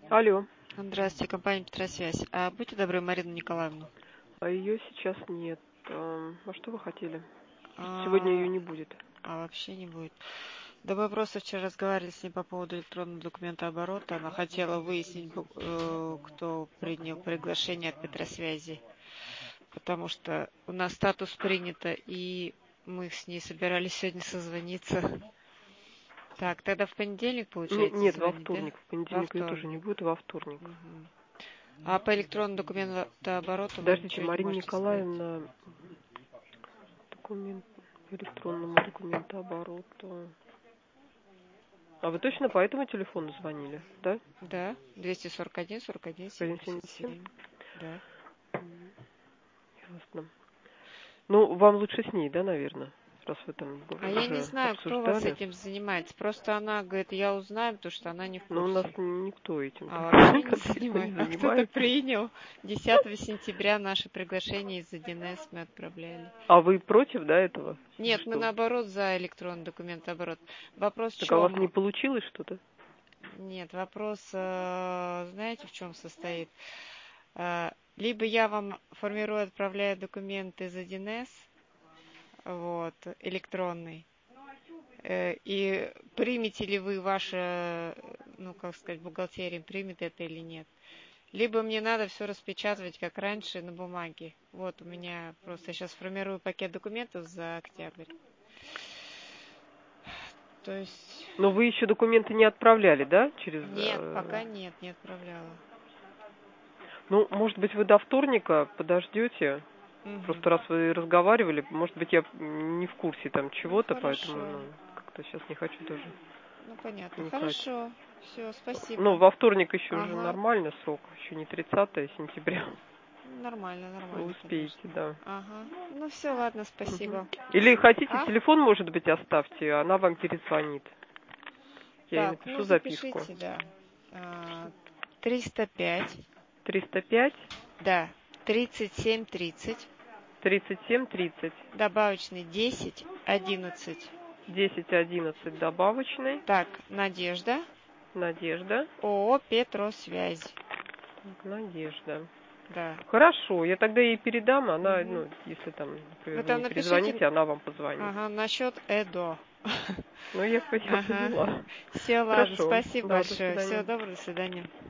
Алло. Здравствуйте, компания Петросвязь. Будьте добры, Марину Николаевну. А ее сейчас нет. Что вы хотели? А, Сегодня ее не будет. Вообще не будет. Да мы просто вчера разговаривали с ней по поводу электронного документа оборота. Она хотела выяснить, кто принял приглашение от Петросвязи. Потому что у нас статус принято, и мы с ней собирались сегодня созвониться. Так, тогда в понедельник, получается, Нет, во звонить, вторник. да? В понедельник ее тоже не будет, во вторник. Мгм. А по электронному документообороту вы Подождите, ничего не Марина можете сказать? Николаевна, документ по электронному документообороту. А вы точно по этому телефону звонили, да? Да, 241 41 177? 77. Да. Ясно. Ну, вам лучше с ней, да, наверное? Раз вы там Я не уже знаю, кто у вас обсуждали. этим занимается. Просто она говорит, я узнаю, потому что она не в Но у нас курсе. никто этим Вообще не конкретно не занимается. А кто-то занимается. принял. 10 сентября наше приглашение из 1С мы отправляли. А вы против, да, этого? Нет, мы Что? наоборот за электронный документооборот. Вопрос в Так а у вас не чем? получилось что-то? Нет, вопрос, знаете, в чем состоит? Либо я вам формирую, отправляю документы из 1С, вот, электронный, и примете ли вы ваша, ну, как сказать, бухгалтерия примет это или нет. Либо мне надо все распечатывать, как раньше, на бумаге. Вот у меня просто я сейчас формирую пакет документов за октябрь. То есть... Но вы еще документы не отправляли, да? Нет, пока нет, не отправляла. Ну, может быть, вы до вторника подождете? Угу. Просто раз вы разговаривали, может быть, я не в курсе там чего-то, Хорошо. поэтому как-то сейчас не хочу тоже Ну, понятно. вникать. Хорошо. Все, спасибо. Ну, во вторник еще уже Ага. нормально срок, еще не 30 сентября. Нормально, Вы нормально, успеете, конечно. да. Ага. Ну, все, ладно, спасибо. Или хотите, А? телефон, может быть, оставьте, она вам перезвонит. Я ей Так, ну, напишу записку. запишите, да. 305. 305 Да. 3730. 37 30. Добавочный 10 11. 10 11 добавочный. Так, Надежда. Надежда. ООО «Петросвязь». Надежда. Да. Хорошо, я тогда ей передам, она, Угу. если там, Вы например, вы там не напишите, перезвоните, она вам позвонит. ага, насчет ЭДО. Ну, я Ага. поняла. Все, ладно, Хорошо, спасибо да, до большое. Всего свидания. доброго, до свидания.